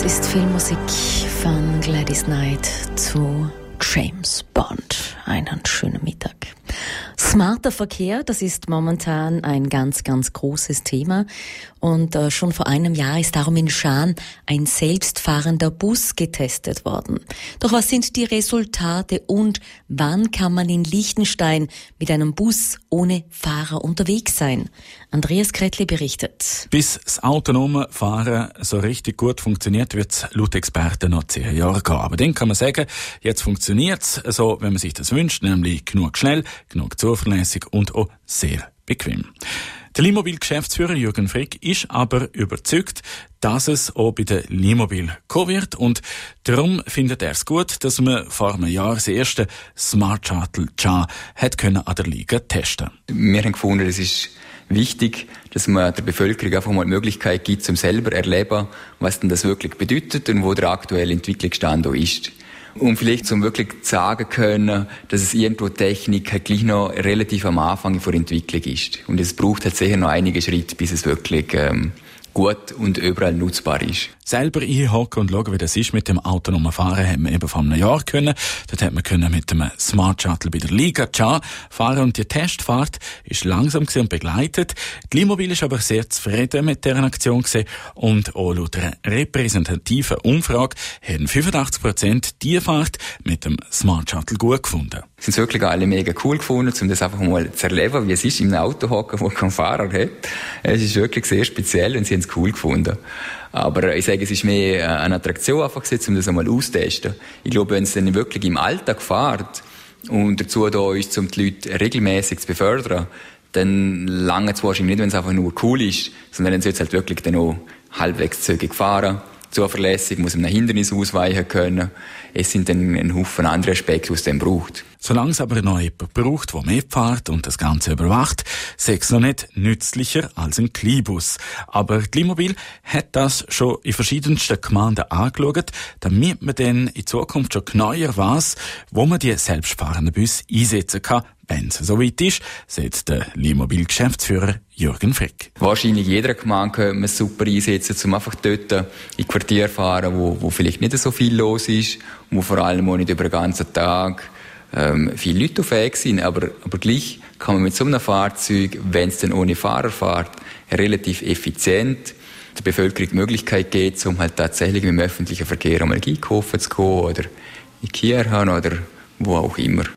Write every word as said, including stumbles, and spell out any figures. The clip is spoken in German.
ist Filmmusik von Gladys Knight zu James Bond. Einen schönen Mittag. Smarter Verkehr, das ist momentan ein ganz, ganz großes Thema. Und äh, schon vor einem Jahr ist darum in Schaan ein selbstfahrender Bus getestet worden. Doch was sind die Resultate und wann kann man in Liechtenstein mit einem Bus ohne Fahrer unterwegs sein? Andreas Kretli berichtet. Bis das autonome Fahren so richtig gut funktioniert, wird es laut Experten noch zehn Jahre gehen. Aber dann kann man sagen, jetzt funktioniert es so, wenn man sich das wünscht, nämlich genug schnell, genug zuverlässig und auch sehr bequem. Der Limobil-Geschäftsführer Jürgen Frick ist aber überzeugt, dass es auch bei der Limobil kommen wird und darum findet er es gut, dass man vor einem Jahr das erste Smart Shuttle Cha hat können an der Liga testen. Wir haben gefunden, es ist wichtig, dass man der Bevölkerung einfach mal die Möglichkeit gibt, zum selber erleben, was denn das wirklich bedeutet und wo der aktuelle Entwicklungsstand ist. Um vielleicht zum wirklich sagen können, dass es irgendwo Technik halt gleich noch relativ am Anfang der Entwicklung ist. Und es braucht halt sicher noch einige Schritte, bis es wirklich ähm, gut und überall nutzbar ist. Selber einhocken und schauen, wie das ist mit dem autonomen Fahren, haben wir eben vor einem Jahr können. Dort hat man können mit dem Smart Shuttle bei der Liga Cha fahren und die Testfahrt ist langsam und begleitet. Die Limobil ist aber sehr zufrieden mit dieser Aktion gewesen und auch laut einer repräsentativen Umfrage haben fünfundachtzig Prozent die Fahrt mit dem Smart Shuttle gut gefunden. Sie haben es wirklich alle mega cool gefunden, um das einfach mal zu erleben, wie es ist, in einem Auto hocken, wo kein Fahrer hat. Es ist wirklich sehr speziell und sie haben es cool gefunden. Aber ich sage, es ist mehr eine Attraktion einfach gewesen, um das einmal auszutesten. Ich glaube, wenn es dann wirklich im Alltag fährt und dazu da ist, um die Leute regelmäßig zu befördern, dann lange es wahrscheinlich nicht, wenn es einfach nur cool ist, sondern dann sollte es halt wirklich dann auch halbwegs zügig fahren. Zuverlässig, muss man einem Hindernis ausweichen können. Es sind dann ein Haufen andere Aspekte, die es dann braucht. Solange es aber noch jemand braucht, der mitfährt und das Ganze überwacht, sei es noch nicht nützlicher als ein Kleinbus. Aber die Limobil hat das schon in verschiedensten Gemeinden angeschaut, damit man dann in Zukunft schon genauer weiss, wo man die selbstfahrenden Busse einsetzen kann, wenn es soweit ist, sagt der Limobil-Geschäftsführer Jürgen Frick. Wahrscheinlich jeder Gemeinde könnte man es super einsetzen, um einfach dort in Quartier fahren, wo, wo vielleicht nicht so viel los ist und wo vor allem auch nicht über den ganzen Tag ähm, viele Leute unterwegs sind. Aber, aber gleich kann man mit so einem Fahrzeug, wenn es dann ohne Fahrer fährt, relativ effizient der Bevölkerung die Möglichkeit geben, um halt tatsächlich mit dem öffentlichen Verkehr einmal einkaufen zu gehen oder in Kirchen oder wo auch immer.